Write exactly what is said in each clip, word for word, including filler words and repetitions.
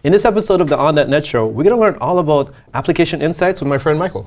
In this episode of the On dot net Show, we're going to learn all about application insights with my friend Michael.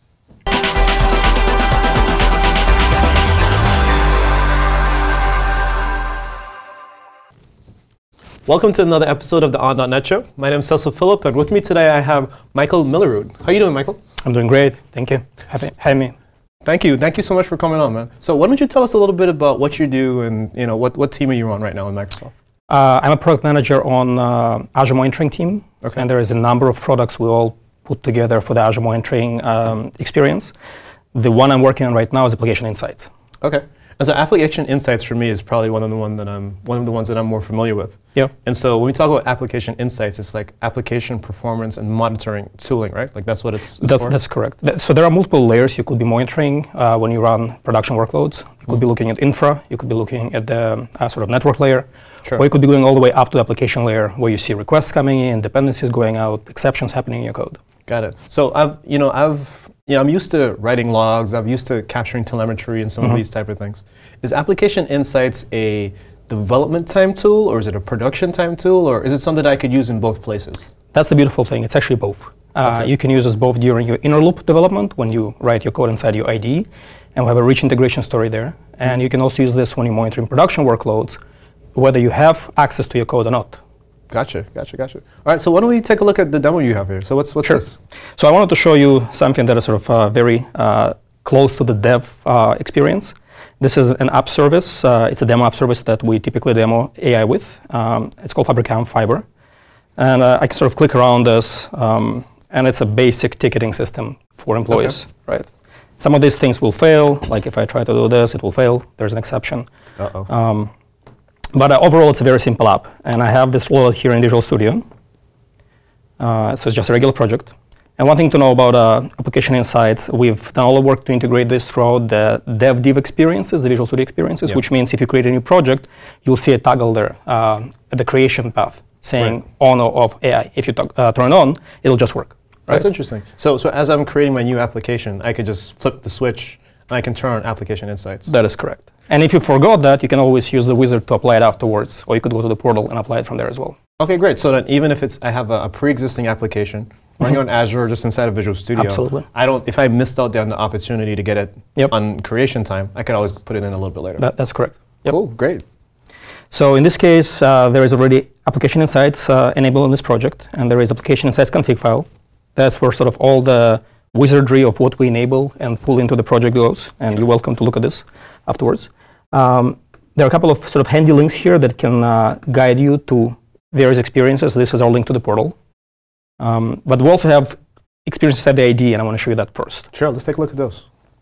Welcome to another episode of the On dot net Show. My name is Cecil Phillip, and with me today I have Michael Millerud. How are you doing, Michael? I'm doing great. Thank you. Happy, having me. Thank you. Thank you so much for coming on, man. So why don't you tell us a little bit about what you do and you know what, what team are you on right now in Microsoft? Uh, I'm a product manager on uh, Azure Monitoring team, okay. and there is a number of products we all put together for the Azure Monitoring um, experience. The one I'm working on right now is Application Insights. Okay. And so Application Insights for me is probably one of the one that I'm one of the ones that I'm more familiar with. Yeah. And so when we talk about Application Insights, it's like application performance and monitoring tooling, right? Like that's what it's, it's that's, for? That's correct. Th- so there are multiple layers you could be monitoring uh, when you run production workloads. You could mm-hmm. be looking at infra, you could be looking at the uh, sort of network layer, sure. or you could be going all the way up to the application layer where you see requests coming in, dependencies going out, exceptions happening in your code. Got it. So I've, you know, I've, you know, I'm used to writing logs, I'm used to capturing telemetry and some mm-hmm. of these type of things. Is Application Insights a development time tool, or is it a production time tool, or is it something that I could use in both places? That's the beautiful thing. It's actually both. Uh, okay. You can use this both during your inner loop development when you write your code inside your I D E, and we have a rich integration story there. Mm-hmm. And you can also use this when you're monitoring production workloads, whether you have access to your code or not. Gotcha, gotcha, gotcha. All right, so why don't we take a look at the demo you have here? So what's, what's sure. this? So I wanted to show you something that is sort of uh, very uh, close to the dev uh, experience. This is an app service. Uh, it's a demo app service that we typically demo A I with. Um, it's called Fabricam Fiber. And uh, I can sort of click around this, um, and it's a basic ticketing system for employees, okay. right? Some of these things will fail, like if I try to do this, it will fail. There's an exception. Uh-oh. Um, but uh, overall, it's a very simple app. And I have this loaded here in Visual Studio. Uh, so it's just a regular project. And one thing to know about uh, Application Insights, we've done all the work to integrate this throughout the dev div experiences, the Visual Studio experiences, yep. which means if you create a new project, you'll see a toggle there uh, at the creation path saying right. on or off A I. If you talk, uh, turn it on, it'll just work. Right? That's interesting. So, so as I'm creating my new application, I could just flip the switch and I can turn on Application Insights. That is correct. And if you forgot that, you can always use the wizard to apply it afterwards, or you could go to the portal and apply it from there as well. Okay, great. So then even if it's I have a, a pre-existing application running on Azure or just inside of Visual Studio, absolutely. I don't. If I missed out on the opportunity to get it yep. on creation time, I could always put it in a little bit later. That, that's correct. Yep. Cool, great. So in this case, uh, there is already Application Insights uh, enabled in this project, and there is Application Insights config file. That's where sort of all the wizardry of what we enable and pull into the project goes, and sure. you're welcome to look at this afterwards. Um, there are a couple of sort of handy links here that can uh, guide you to various experiences. This is our link to the portal. Um, but we also have experiences at the I D E, and I want to show you that first. Sure, let's take a look at those.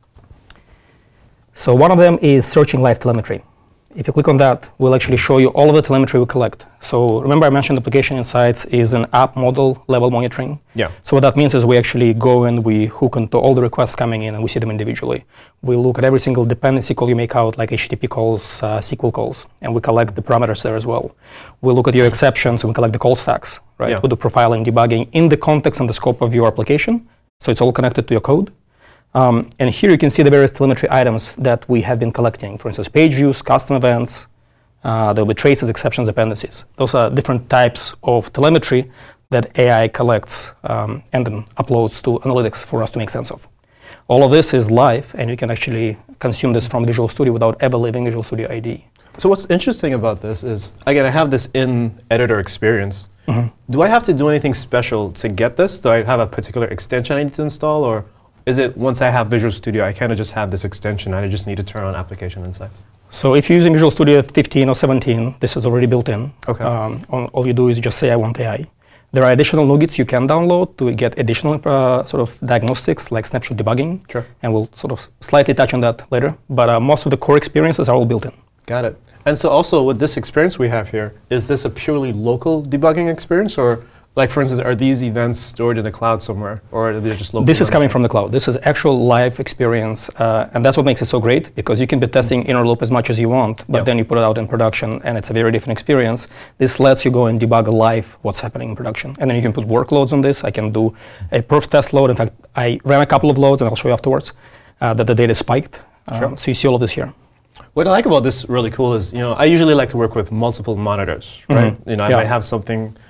So one of them is searching live telemetry. If you click on that, we'll actually show you all of the telemetry we collect. So remember I mentioned Application Insights is an app model level monitoring. Yeah. So what that means is we actually go and we hook into all the requests coming in and we see them individually. We look at every single dependency call you make out, like H T T P calls, uh, S Q L calls, and we collect the parameters there as well. We look at your exceptions and we collect the call stacks, right? Yeah. We do profiling, debugging in the context and the scope of your application. So it's all connected to your code. Um, and here you can see the various telemetry items that we have been collecting. For instance, page views, custom events, uh, there'll be traces, exceptions, dependencies. Those are different types of telemetry that A I collects um, and then uploads to analytics for us to make sense of. All of this is live, and you can actually consume this from Visual Studio without ever leaving Visual Studio I D E. So what's interesting about this is, again, I have this in-editor experience. Mm-hmm. Do I have to do anything special to get this? Do I have a particular extension I need to install, or is it once I have Visual Studio, I kind of just have this extension and I just need to turn on Application Insights? So if you're using Visual Studio fifteen or seventeen, this is already built in. Okay. Um, all you do is just say, I want A I. There are additional nuggets you can download to get additional uh, sort of diagnostics like snapshot debugging. Sure. And we'll sort of slightly touch on that later. But uh, most of the core experiences are all built in. Got it. And so also with this experience we have here, is this a purely local debugging experience, or like for instance, are these events stored in the cloud somewhere, or are they just local? This is coming from the cloud. This is actual live experience, uh, and that's what makes it so great, because you can be testing mm-hmm. inner loop as much as you want, but yep. then you put it out in production, and it's a very different experience. This lets you go and debug live what's happening in production, and then you can put workloads on this. I can do a perf test load. In fact, I ran a couple of loads, and I'll show you afterwards uh, that the data spiked. Um, sure. So you see all of this here. What I like about this really cool is, you know, I usually like to work with multiple monitors, right? Mm-hmm. You know, I yeah. might have something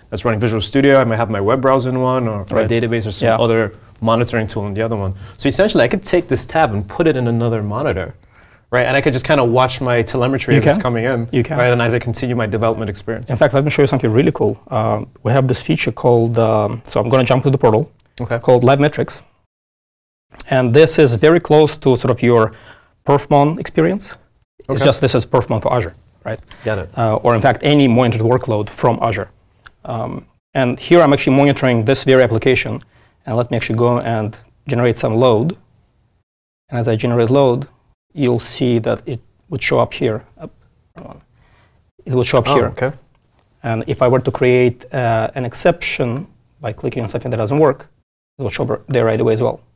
that's running Visual Studio. I might have my web browser in one, or Right. my database, or some Yeah. other monitoring tool in the other one. So essentially, I could take this tab and put it in another monitor, right? And I could just kind of watch my telemetry You as it's can. coming in, You can. right? And as I continue my development experience. In fact, let me show you something really cool. Um, we have this feature called, um, so I'm going to jump to the portal, Okay. called Live Metrics. And this is very close to sort of your Perfmon experience. It's Okay. just this is Perfmon for Azure, right? Got it. Uh, or in fact, any monitored workload from Azure. Um, and here I'm actually monitoring this very application. And let me actually go and generate some load. And as I generate load, you'll see that it would show up here. Up, wrong one. It will show up Oh, here. okay. And if I were to create uh, an exception by clicking on something that doesn't work, it will show up there right away as well.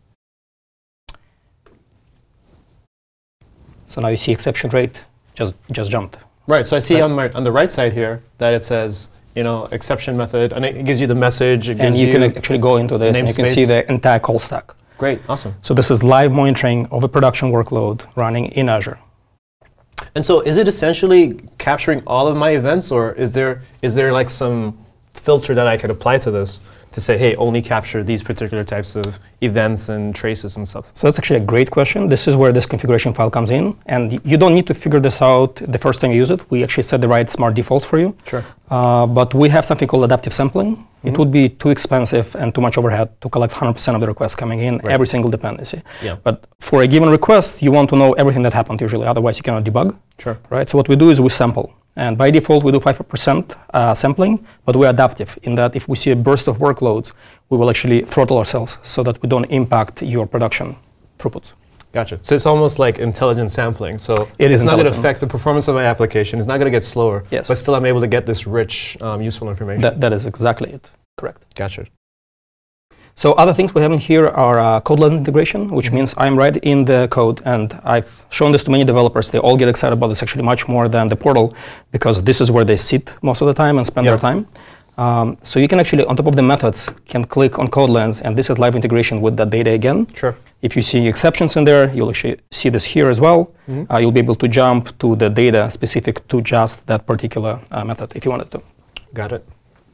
So now you see exception rate just just jumped. Right. So I see Right. on my on the right side here that it says, you know, exception method, and it gives you the message. It And gives you you can actually go into this and you can see namespace. the entire call stack. Great. Awesome. So this is live monitoring of a production workload running in Azure. And so, is it essentially capturing all of my events, or is there is there like some filter that I could apply to this to say, hey, only capture these particular types of events and traces and stuff? So that's actually a great question. This is where this configuration file comes in, and y- you don't need to figure this out the first time you use it. We actually set the right smart defaults for you. Sure. Uh, but we have something called adaptive sampling. It Mhm. would be too expensive and too much overhead to collect one hundred percent of the requests coming in, Right. every single dependency. Yeah. But for a given request, you want to know everything that happened usually, otherwise you cannot debug, Sure. right? So what we do is we sample. And by default, we do five percent uh, sampling, but we're adaptive in that if we see a burst of workloads, we will actually throttle ourselves so that we don't impact your production throughput. Gotcha. So it's almost like intelligent sampling. So It is it's not going to intelligent. affect the performance of my application. It's not going to get slower. Yes. But still, I'm able to get this rich, um, useful information. That, that is exactly it. Correct. Gotcha. So other things we have in here are uh, code-less integration, which Mhm. means I'm right in the code, and I've shown this to many developers. They all get excited about this actually much more than the portal, because this is where they sit most of the time and spend Yeah. their time. Um, so you can actually, on top of the methods, can click on CodeLens, and this is live integration with that data again. Sure. If you see exceptions in there, you'll actually see this here as well. Mhm. Uh, you'll be able to jump to the data specific to just that particular uh, method if you wanted to. Got it.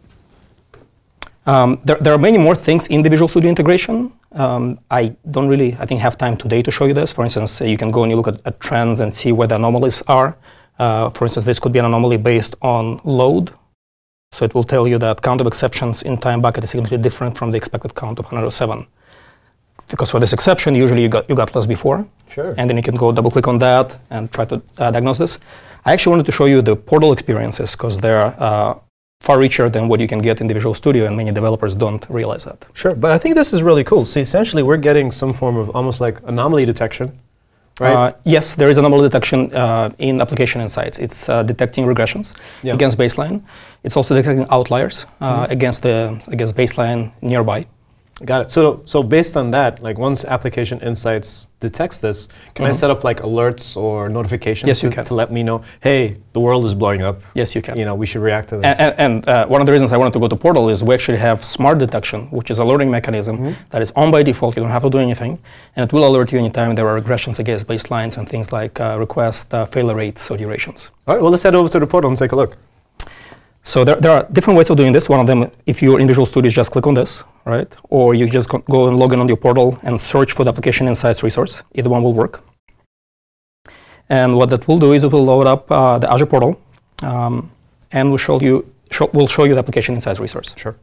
Um, there, there are many more things in the Visual Studio integration. Um, I don't really, I think, have time today to show you this. For instance, uh, you can go and you look at, at trends and see where the anomalies are. Uh, for instance, this could be an anomaly based on load. So it will tell you that count of exceptions in time bucket is significantly different from the expected count of one hundred seven. Because for this exception, usually you got, you got less before. Sure. And then you can go double click on that and try to uh, diagnose this. I actually wanted to show you the portal experiences because they're uh, far richer than what you can get in the Visual Studio, and many developers don't realize that. Sure. But I think this is really cool. So essentially, we're getting some form of almost like anomaly detection, right? Uh, yes, there is anomaly detection uh, in application insights. It's uh, detecting regressions Yeah. against baseline. It's also detecting outliers uh, Mhm. against the against baseline nearby. Got it. So, so based on that, like once Application Insights detects this, can I Mhm. set up like alerts or notifications Yes, you to, can. to let me know, hey, the world is blowing up. Yes, you can. You know, we should react to this. And, and, and uh, one of the reasons I wanted to go to Portal is we actually have smart detection, which is a alerting mechanism Mhm. that is on by default. You don't have to do anything, and it will alert you anytime there are regressions against baselines and things like uh, request uh, failure rates or durations. All right. Well, let's head over to the portal and take a look. So there, there are different ways of doing this. One of them, if you're in Visual Studio, just click on this, right? Or you just go, go and log in on your portal and search for the Application Insights resource. Either one will work. And what that will do is it will load up uh, the Azure portal, um, and will show you show, will show you the Application Insights resource. Sure.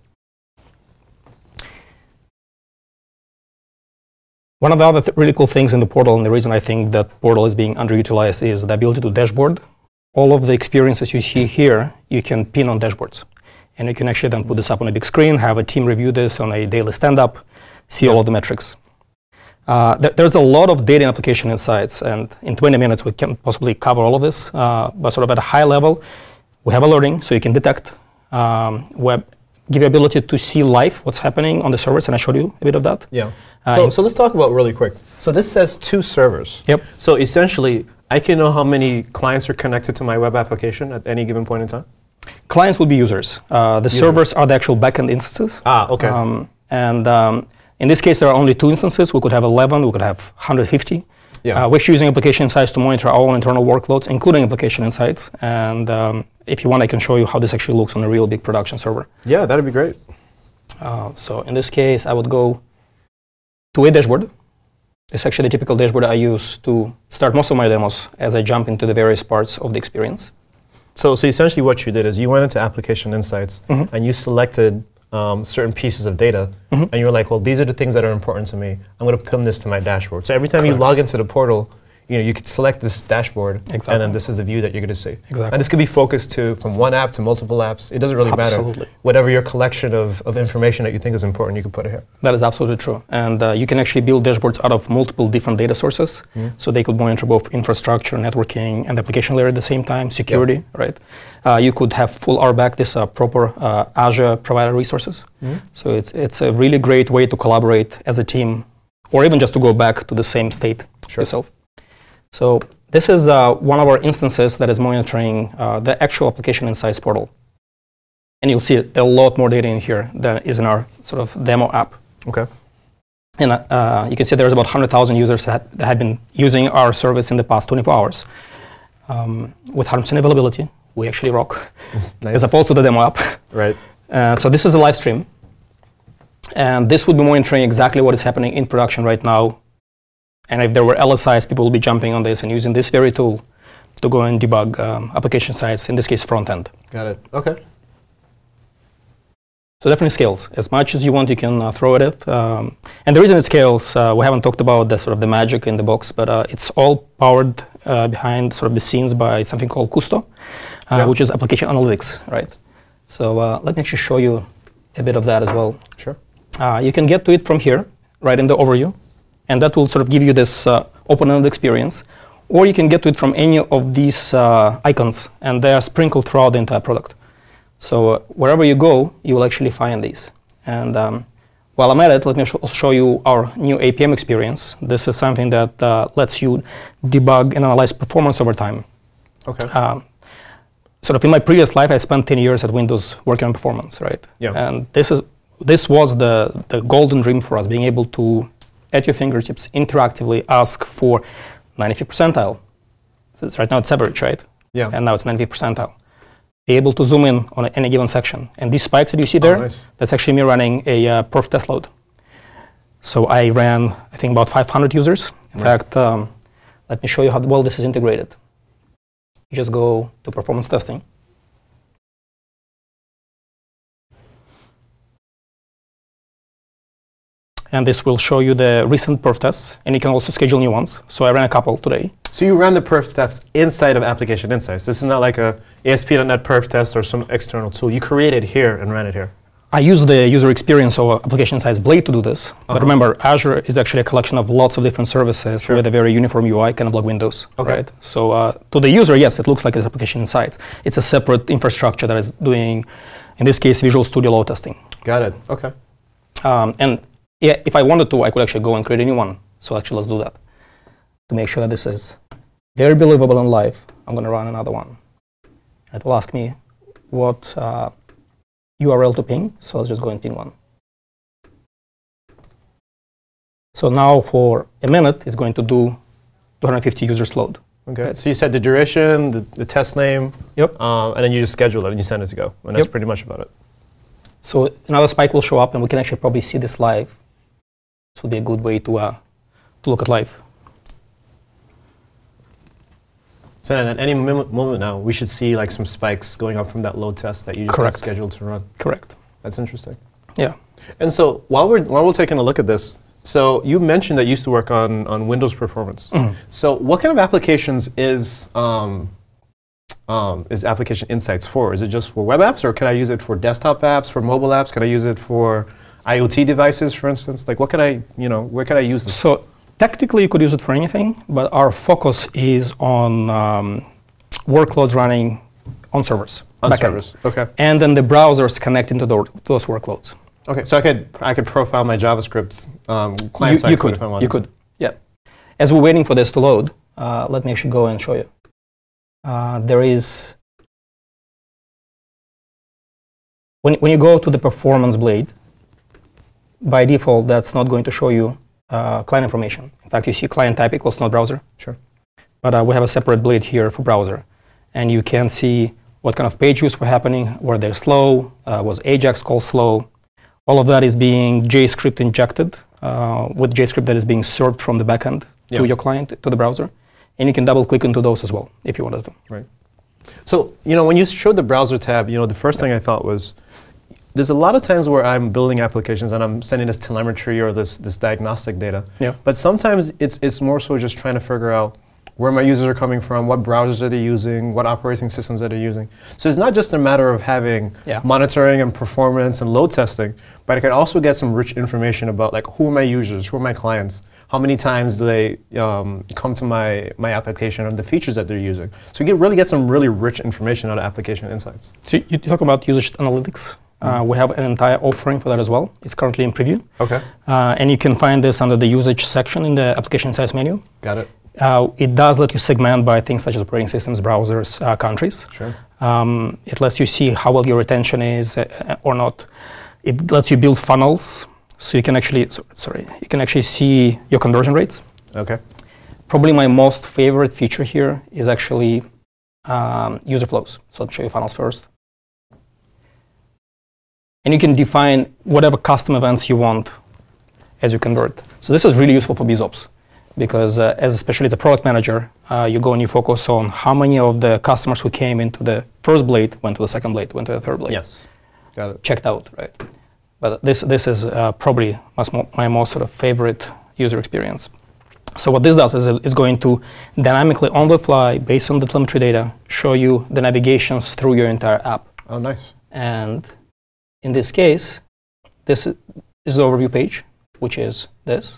One of the other th- really cool things in the portal, and the reason I think that portal is being underutilized, is the ability to dashboard. All of the experiences you see here, you can pin on dashboards. And you can actually then put this up on a big screen, have a team review this on a daily stand-up, see all of the metrics. Uh, th- there's a lot of data in Application Insights, and in twenty minutes we can't possibly cover all of this, uh, but sort of at a high level, we have alerting, so you can detect, um, web, give you ability to see live what's happening on the servers, and I showed you a bit of that. Yeah. Uh, So, in- so let's talk about really quick. So this says two servers. Yep. So essentially, I can know how many clients are connected to my web application at any given point in time. Clients will be users. Uh, the Users. servers are the actual backend instances. Ah, okay. Um, and um, in this case, there are only two instances. We could have eleven, we could have one hundred fifty. Yeah. Uh, we're using Application Insights to monitor our own internal workloads, including Application Insights. And um, if you want, I can show you how this actually looks on a real big production server. Yeah, that'd be great. Uh, so in this case, I would go to a dashboard. This is actually the typical dashboard I use to start most of my demos as I jump into the various parts of the experience. So, so essentially what you did is you went into Application Insights mm-hmm. and you selected um, certain pieces of data mm-hmm. and you were like, well, these are the things that are important to me. I'm going to pin this to my dashboard. So every time Correct. You log into the portal, you know, you could select this dashboard exactly. and then this is the view that you're going to see. Exactly. And this could be focused to from one app to multiple apps. It doesn't really absolutely. matter. Whatever your collection of, of information that you think is important, you can put it here. That is absolutely true. And uh, you can actually build dashboards out of multiple different data sources. Mm-hmm. So they could monitor both infrastructure, networking, and the application layer at the same time, security, yep. right? Uh, you could have full R BAC, this uh, proper uh, Azure provider resources. Mm-hmm. So it's, it's a really great way to collaborate as a team, or even just to go back to the same state sure. yourself. So this is uh, one of our instances that is monitoring uh, the actual Application Insights portal. And you'll see a lot more data in here than is in our sort of demo app. Okay. And uh, you can see there's about one hundred thousand users that, that have been using our service in the past twenty-four hours. Um, with one hundred percent availability, we actually rock, nice. As opposed to the demo app. Right. Uh, so this is a live stream. And this would be monitoring exactly what is happening in production right now. And if there were L S Is, people will be jumping on this and using this very tool to go and debug um, application sites, in this case, front end. Got it. Okay. So definitely scales. As much as you want, you can uh, throw at it. Um, and the reason it scales, uh, we haven't talked about the sort of the magic in the box, but uh, it's all powered uh, behind sort of the scenes by something called Kusto, uh, yeah. which is application analytics, right? So uh, let me actually show you a bit of that as well. Sure. Uh, you can get to it from here, right in the overview. And that will sort of give you this uh, open-ended experience. Or you can get to it from any of these uh, icons, and they are sprinkled throughout the entire product. So uh, wherever you go, you will actually find these. And um, while I'm at it, let me sh- also show you our new A P M experience. This is something that uh, lets you debug and analyze performance over time. Okay. Um, sort of in my previous life, I spent ten years at Windows working on performance, right? Yeah. And this is this was the, the golden dream for us, being able to at your fingertips, interactively ask for ninety-fifth percentile. So it's right now it's average, right? Yeah. And now it's ninety-fifth percentile. Be able to zoom in on any given section. And these spikes that you see there, oh, nice. That's actually me running a uh, perf test load. So I ran, I think, about five hundred users. In right. fact, um, let me show you how well this is integrated. You just go to performance testing. And this will show you the recent perf tests, and you can also schedule new ones. So I ran a couple today. So you ran the perf tests inside of Application Insights. This is not like a A S P dot net perf test or some external tool. You created here and ran it here. I use the user experience of Application Insights Blade to do this. Uh-huh. But remember, Azure is actually a collection of lots of different services sure. with a very uniform U I, kind of like Windows. Okay. Right? So uh, to the user, yes, it looks like it's Application Insights. It's a separate infrastructure that is doing, in this case, Visual Studio load testing. Got it. Okay. Um, and yeah, if I wanted to, I could actually go and create a new one. So actually, let's do that. To make sure that this is very believable and live, I'm going to run another one. It will ask me what uh, U R L to ping. So let's just go and ping one. So now for a minute, it's going to do two hundred fifty users load. Okay. Right. So you set the duration, the, the test name, yep, um, and then you just schedule it and you send it to go. And that's yep. pretty much about it. So another spike will show up, and we can actually probably see this live. This would be a good way to uh, to look at live. So then at any mom- moment now, we should see like some spikes going up from that load test that you just got scheduled to run. Correct. That's interesting. Yeah. And so while we're while we're taking a look at this, so you mentioned that you used to work on, on Windows performance. Mm-hmm. So what kind of applications is um, um, is Application Insights for? Is it just for web apps, or can I use it for desktop apps, for mobile apps? Can I use it for IoT devices, for instance? Like what can I, you know, where can I use this? So technically you could use it for anything, but our focus is on um, workloads running on servers. On servers, okay. And then the browsers connecting to the, those workloads. Okay, so I could I could profile my JavaScript um, client side you, you code could, if I wanted. You could, yeah. As we're waiting for this to load, uh, let me actually go and show you. Uh, there is, when when you go to the Performance Blade, by default, that's not going to show you uh, client information. In fact, you see client type equals node browser. Sure. But uh, we have a separate blade here for browser. And you can see what kind of page views were happening, were they slow, uh, was Ajax call slow. All of that is being JScript injected uh, with JScript that is being served from the backend yeah. to your client, to the browser. And you can double click into those as well if you wanted to. Right. So, you know, when you showed the browser tab, you know, the first thing I thought was, there's a lot of times where I'm building applications and I'm sending this telemetry or this, this diagnostic data. Yeah. But sometimes it's, it's more so just trying to figure out where my users are coming from, what browsers are they using, what operating systems are they using. So it's not just a matter of having yeah. monitoring and performance and load testing, but I can also get some rich information about like who are my users, who are my clients, how many times do they um, come to my, my application and the features that they're using. So you can really get some really rich information out of application insights. So you, you talk about usage analytics. Uh, we have an entire offering for that as well. It's currently in preview. Okay. Uh, and you can find this under the usage section in the application insights menu. Got it. Uh, it does let you segment by things such as operating systems, browsers, uh, countries. Sure. Um, it lets you see how well your retention is uh, or not. It lets you build funnels, so you can actually so, sorry you can actually see your conversion rates. Okay. Probably my most favorite feature here is actually um, user flows. So I'll show you funnels first. And you can define whatever custom events you want as you convert. So this is really useful for BizOps. Because uh, as especially the product manager, uh, you go and you focus on how many of the customers who came into the first blade went to the second blade, went to the third blade. Yes, got it. Checked out, right? But this this is uh, probably my, my most sort of favorite user experience. So what this does is it's going to dynamically on the fly, based on the telemetry data, show you the navigations through your entire app. Oh, nice. And in this case, this is, this is the overview page, which is this.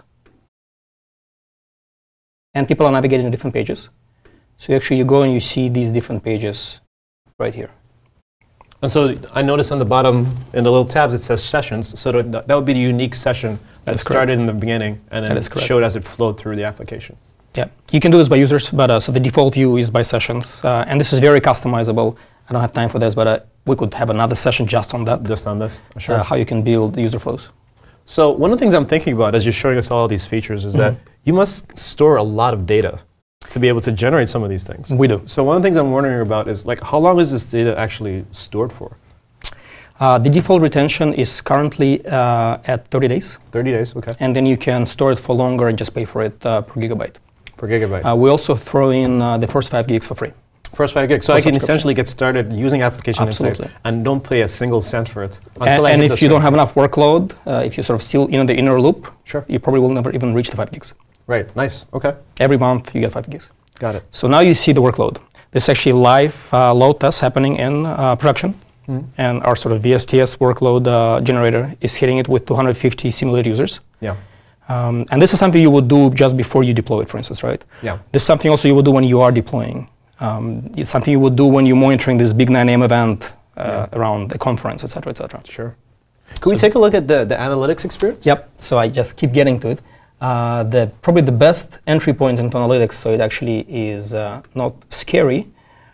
And people are navigating to different pages. So actually you go and you see these different pages right here. And so I noticed on the bottom in the little tabs it says sessions. So that, that would be the unique session that, that started in the beginning and then showed as it flowed through the application. Yeah, you can do this by users, but uh, so the default view is by sessions. Uh, and this is very customizable. I don't have time for this, but uh, we could have another session just on that. Just on this, sure. Uh, how you can build user flows. So one of the things I'm thinking about as you're showing us all these features is mm-hmm. that you must store a lot of data to be able to generate some of these things. We do. So one of the things I'm wondering about is like how long is this data actually stored for? Uh, the default retention is currently uh, at thirty days. thirty days, okay. And then you can store it for longer and just pay for it uh, per gigabyte. Per gigabyte. Uh, we also throw in uh, the first five gigs for free. First five gigs. So I can essentially get started using application insights and don't pay a single cent for it. Until and I and if you don't have enough workload, uh, if you're sort of still in the inner loop, sure. you probably will never even reach the five gigs. Right, nice, okay. Every month you get five gigs. Got it. So now you see the workload. This is actually live uh, load tests happening in uh, production. Mm-hmm. And our sort of V S T S workload uh, generator is hitting it with two hundred fifty simulated users. Yeah. Um, and this is something you would do just before you deploy it, for instance, right? Yeah. This is something also you would do when you are deploying. Um, it's something you would do when you're monitoring this big nine A M event uh, yeah. around the conference, et cetera, et cetera. Sure. Can so we take a look at the, the analytics experience? Yep. So I just keep getting to it. Uh, the probably the best entry point into analytics, so it actually is uh, not scary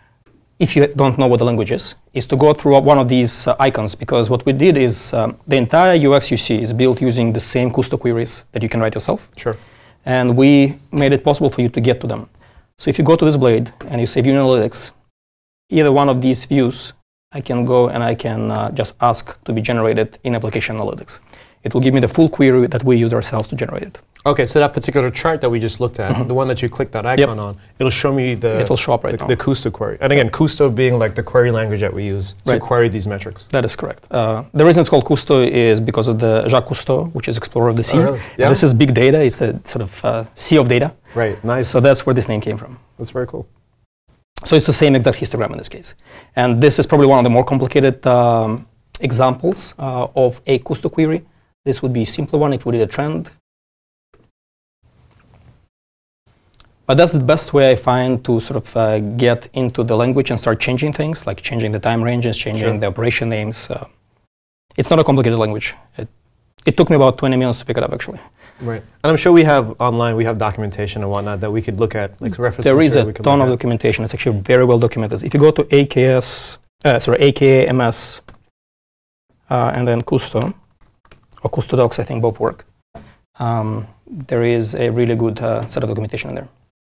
if you don't know what the language is, is to go through one of these uh, icons, because what we did is um, the entire U X you see is built using the same Kusto queries that you can write yourself. Sure. And we made it possible for you to get to them. So if you go to this blade and you say view analytics, either one of these views, I can go and I can uh, just ask to be generated in application analytics. It will give me the full query that we use ourselves to generate it. Okay, so that particular chart that we just looked at, mm-hmm. the one that you click that icon yep. on, it'll show me the, it'll show up right the, now. the Kusto query. And again, Kusto being like the query language that we use to right. query these metrics. That is correct. Uh, the reason it's called Kusto is because of the Jacques Cousteau, which is explorer of the sea. Oh, really? Yeah. This is big data. It's the sort of uh, sea of data. Right, nice. So that's where this name came from. That's very cool. So it's the same exact histogram in this case. And this is probably one of the more complicated um, examples uh, of a Kusto query. This would be a simpler one if we did a trend. But that's the best way I find to sort of uh, get into the language and start changing things, like changing the time ranges, changing sure. the operation names. Uh, it's not a complicated language. It, it took me about twenty minutes to pick it up, actually. Right. And I'm sure we have online, we have documentation and whatnot that we could look at, like references. There is a ton of at. documentation. It's actually very well documented. If you go to A K S, uh, sorry, A K A M S, uh, and then Kusto, or Kusto Docs, I think both work. Um, there is a really good uh, set of documentation in there.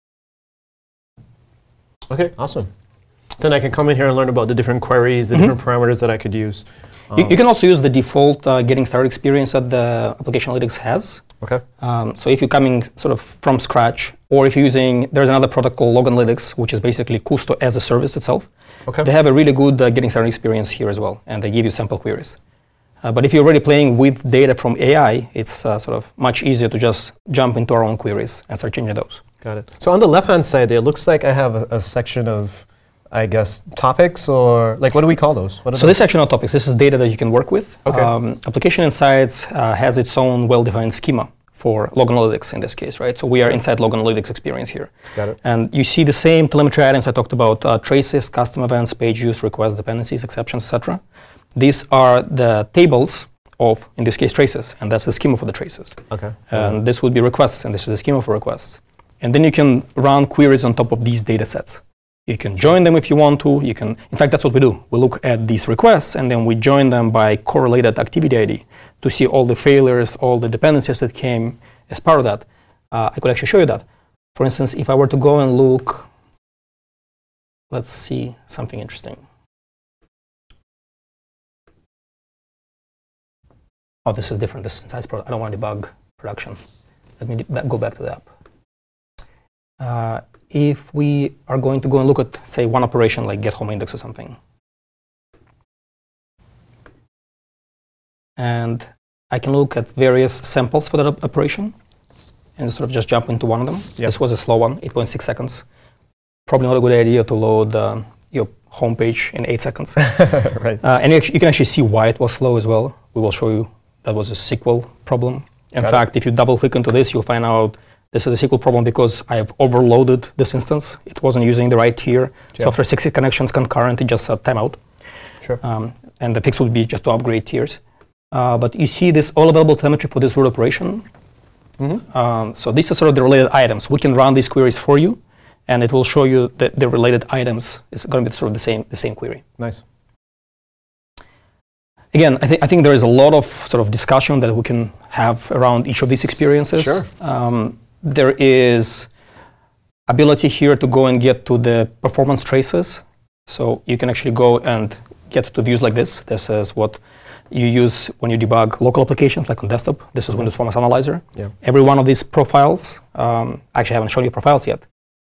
Okay, awesome. Then I can come in here and learn about the different queries, the mm-hmm. different parameters that I could use. Um, you, you can also use the default uh, getting started experience that the application analytics has. Okay. Um, so if you're coming sort of from scratch, or if you're using, there's another product called Log Analytics, which is basically Kusto as a service itself. Okay. They have a really good uh, getting started experience here as well, and they give you sample queries. Uh, but if you're already playing with data from A I, it's uh, sort of much easier to just jump into our own queries and start changing those. Got it. So on the left-hand side there, it looks like I have a, a section of, I guess, topics, or like, what do we call those? What so those? This section of topics, this is data that you can work with. Okay. Um, Application Insights uh, has its own well-defined schema for Log Analytics in this case, right? So we are inside Log Analytics experience here. Got it. And you see the same telemetry items I talked about, uh, traces, custom events, page use, requests, dependencies, exceptions, et cetera. These are the tables of, in this case, traces, and that's the schema for the traces. Okay. And mm-hmm. this would be requests, and this is the schema for requests. And then you can run queries on top of these data sets. You can join them if you want to. You can, in fact, that's what we do. We look at these requests, and then we join them by correlated activity I D to see all the failures, all the dependencies that came as part of that. Uh, I could actually show you that. For instance, if I were to go and look, let's see something interesting. Oh, this is different. This is Insights Pro. I don't want to debug production. Let me de- go back to the app. Uh, if we are going to go and look at, say, one operation like get home index or something, and I can look at various samples for that op- operation and sort of just jump into one of them. Yep. This was a slow one, eight point six seconds. Probably not a good idea to load uh, your homepage in eight seconds. Right. Uh, and you, you can actually see why it was slow as well. We will show you that was a S Q L problem. In Got fact, it. if you double click into this, you'll find out this is a S Q L problem because I have overloaded this instance. It wasn't using the right tier. Yeah. So after sixty connections concurrent, it just said timeout. Sure. Um, and the fix would be just to upgrade tiers. Uh, but you see this all available telemetry for this root operation. Mm-hmm. Um, so these are sort of the related items. We can run these queries for you, and it will show you the, the related items. It's going to be sort of the same the same query. Nice. Again, I think I think there is a lot of sort of discussion that we can have around each of these experiences. Sure. Um, there is ability here to go and get to the performance traces. So you can actually go and get to views like this. This is what you use when you debug local applications, like on desktop. This is Windows Performance Analyzer. Yeah. Every one of these profiles, um, actually I haven't shown you profiles yet.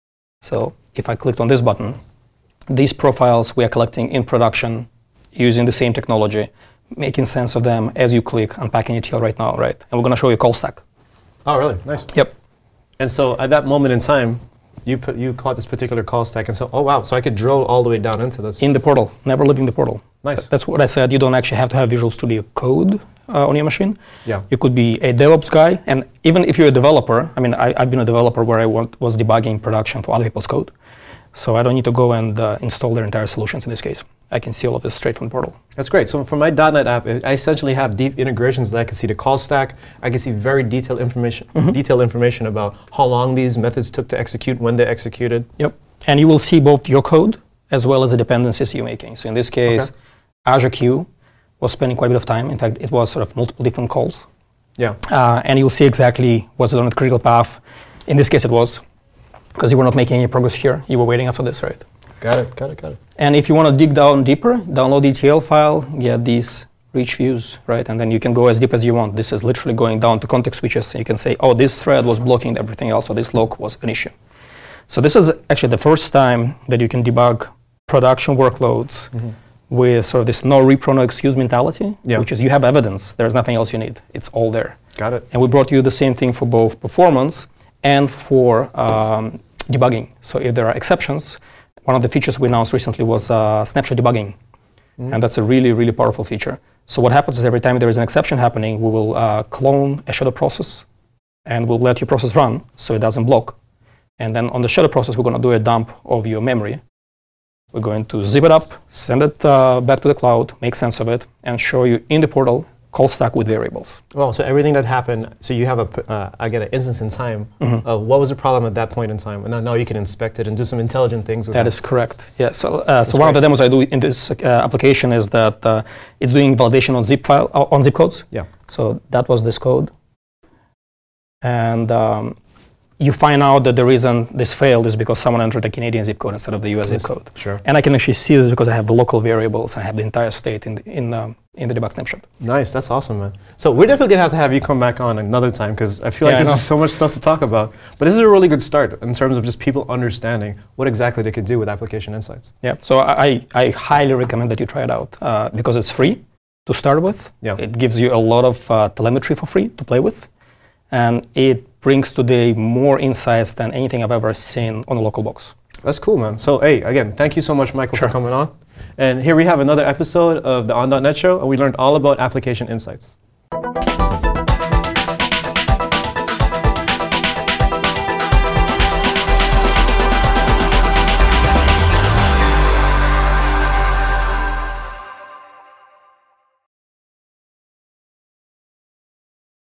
So if I clicked on this button, these profiles we are collecting in production using the same technology, making sense of them as you click, unpacking E T L right now, right? And we're going to show you a call stack. Oh, really? Nice. Yep. And so at that moment in time, you put you caught this particular call stack, and so, oh wow, so I could drill all the way down into this. In the portal, never leaving the portal. Nice. That's what I said. You don't actually have to have Visual Studio Code uh, on your machine. Yeah. You could be a DevOps guy, and even if you're a developer, I mean, I, I've been a developer where I want, was debugging production for other people's code. So I don't need to go and uh, install their entire solutions in this case. I can see all of this straight from the portal. That's great. So for my .dot net app, I essentially have deep integrations that I can see the call stack. I can see very detailed information, mm-hmm. detailed information about how long these methods took to execute, when they executed. Yep. And you will see both your code as well as the dependencies you're making. So in this case, okay. Azure Queue was spending quite a bit of time. In fact, it was sort of multiple different calls. Yeah. Uh, and you'll see exactly what's on the critical path. In this case, it was because you were not making any progress here. You were waiting after this, right? Got it, got it, got it. And if you want to dig down deeper, download the E T L file, get these rich views, right? And then you can go as deep as you want. This is literally going down to context switches. You can say, oh, this thread was blocking everything else, so this log was an issue. So this is actually the first time that you can debug production workloads mm-hmm. with sort of this no repro, no excuse mentality, yeah. which is you have evidence. There's nothing else you need. It's all there. Got it. And we brought you the same thing for both performance and for um, debugging. So if there are exceptions, one of the features we announced recently was uh, snapshot debugging. Mm. And that's a really, really powerful feature. So what happens is every time there is an exception happening, we will uh, clone a shadow process and we'll let your process run so it doesn't block. And then on the shadow process, we're going to do a dump of your memory. We're going to zip it up, send it uh, back to the cloud, make sense of it, and show you in the portal call stack with variables. Well, so everything that happened, so you have a, uh, I get an instance in time mm-hmm. of what was the problem at that point in time, and now, now you can inspect it and do some intelligent things with it. That is correct. Yeah. So, uh, so one of the demos I do in this uh, application is that uh, it's doing validation on zip file uh, on zip codes. Yeah. So that was this code, and um, you find out that the reason this failed is because someone entered a Canadian zip code instead of the U S zip code. Sure. And I can actually see this because I have local variables. I have the entire state in the, in, um, in the debug snapshot. Nice, that's awesome, man. So we're definitely gonna have to have you come back on another time because I feel like Yeah, there's just so much stuff to talk about. But this is a really good start in terms of just people understanding what exactly they could do with application insights. Yeah, so I, I highly recommend that you try it out uh, because it's free to start with. Yeah. It gives you a lot of uh, telemetry for free to play with. And it brings today more insights than anything I've ever seen on a local box. That's cool, man. So, hey, again, thank you so much, Michael, Sure. for coming on. And here we have another episode of the On dot net Show, and we learned all about application insights.